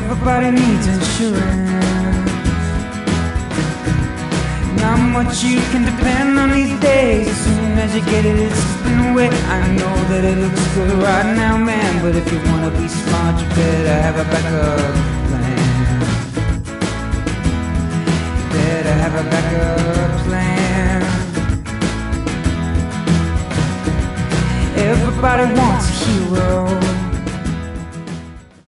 Everybody needs insurance. Not much you can depend on these days. As soon as you get it, it's slipping away. I know that it looks good right now, man, but if you wanna be smart, you better have a backup plan. Better have a backup plan. Everybody wants a hero.